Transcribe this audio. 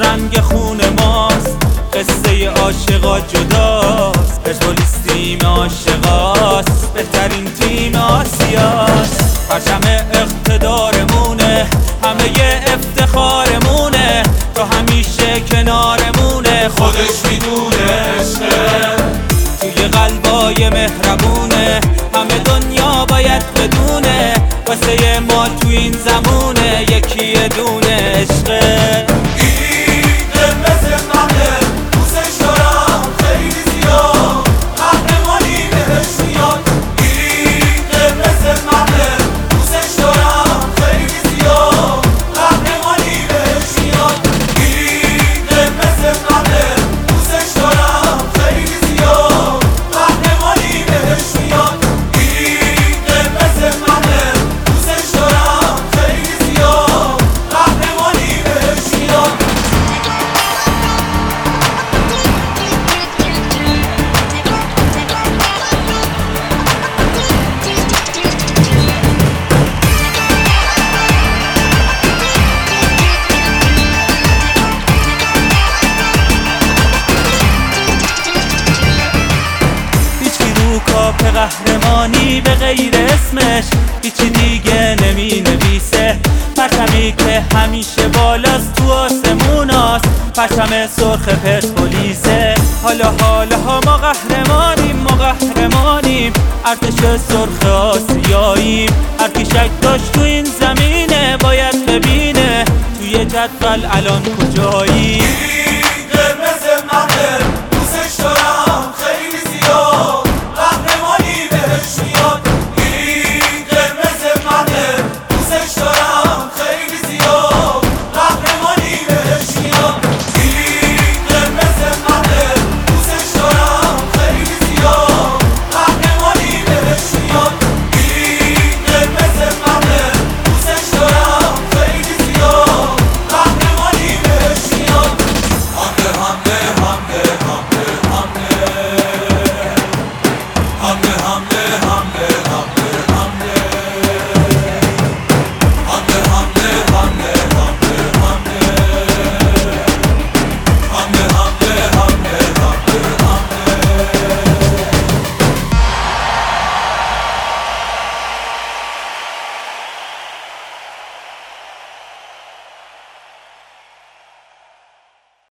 رنگ خون ماست، قصه عاشقا جداست، پرسپولیس تیم عاشقاست، بهترین تیم آسیاست. پرچم اقتدارمونه، همه افتخارمونه، تو همیشه کنارمونه، خودش میدونه عشقه توی قلبای مهربونه، همه دنیا باید بدونه واسه ما تو این زمونه یکی دونه عشقه. کاپ قهرمانی به غیر اسمش هیچی دیگه نمی نویسه، پرچمی که همیشه بالاست تو آسموناست، پرچم سرخ پرسپولیسه. حالا ما قهرمانیم، ارتش سرخ آسیاییم، هر کی شک داشت تو این زمینه باید ببینه توی جدول الان کجاییم.